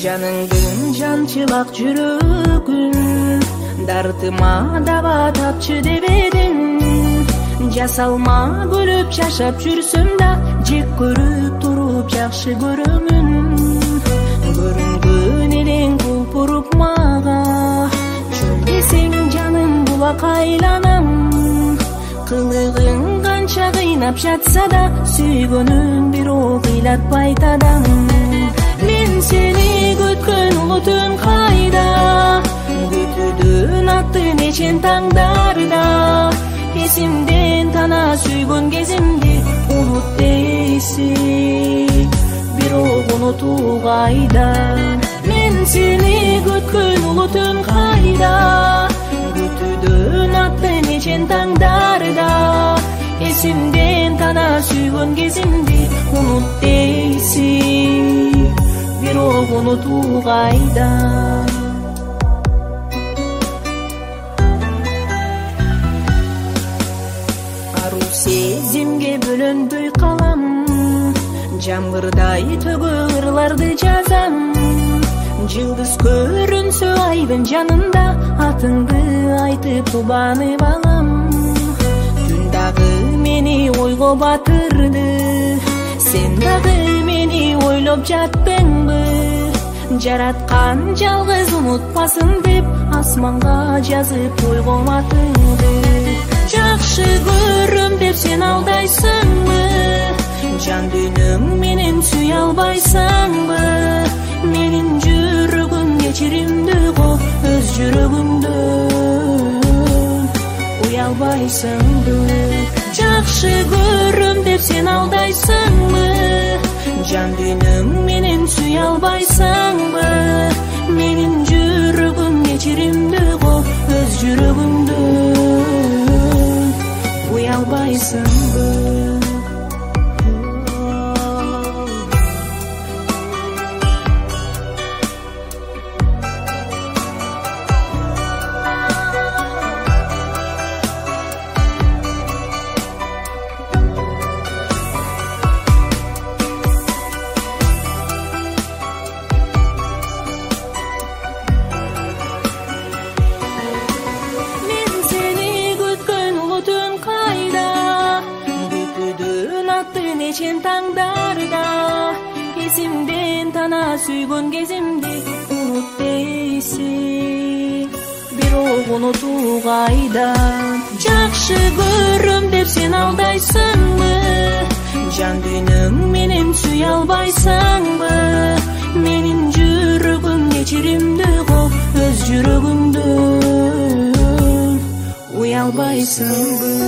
Жаныңдын жанчылак жүрөгүн дартыма даба тапчы дебедим. Жасалма бөлүп жашап жүрсөм да жек көрүп туруп жакшы көрөмүн. Көрүнгөн элең кулпуруп мага чөл десең жаным булак айланам. Кылыгың канча кыйнап жатса да сүйгөнүн бирок ыйлатпай тадам. Мен сени күткөн улуу түн кайда, күтүүдөн атты нечен таңдарда. Эсимден тана сүйгөн кезимди унут дейсиң, бирок унутуу кайда. Мен сени күткөн улуу түн кайда, күтүүдөн атты нечен таңдарда. Эсимден тана сүйгөн кезимди унут дейсиң, бирок унутуу кайда. Ару сезимге бөлөнбөй калам, жамгырдай төгө ырларды жазам. Жылдыз көрүнсө айдын жанында атыңды айтып тубанып алам. Түн дагы мени ойго батырды, сен дагы мени ойлоп жаттыңбы? Жараткан жалгыз унутпасын деп асманга жазып койгом атыңды. Жакшы көрөм деп сен алдайсыңбы? Жан дүйнөң менен сүйө албайсыңбы? Менин жүрөгүм кечиримди го өз жүрөгүмдөн уялбайсыңбы? Жакшы көрөм деп сен алдайсыңбы? Жан дүйнөң менен сүйө албайсыңбы? Менин жүрөгүм кечиримди го өз жүрөгүмдөн уялбайсыңбы? Нечен таңдарда эсимден тана сүйгөн кезимди унут дейсиң, бирок унутуу кайда? Жакшы көрөм деп сен алдайсыңбы? Жан дүйнөң менен сүйө албайсыңбы? Менин жүрөгүм кечиримди го өз жүрөгүмдөн уялбайсыңбы?